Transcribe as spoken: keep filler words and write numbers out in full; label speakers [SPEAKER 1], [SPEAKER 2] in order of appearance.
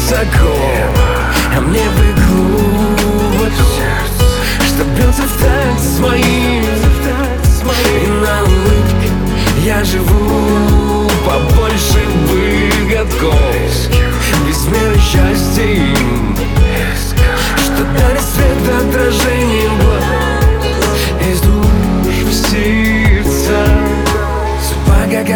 [SPEAKER 1] высоко, а мне бы чтоб бился в такт с моим. И на улыбке я живу.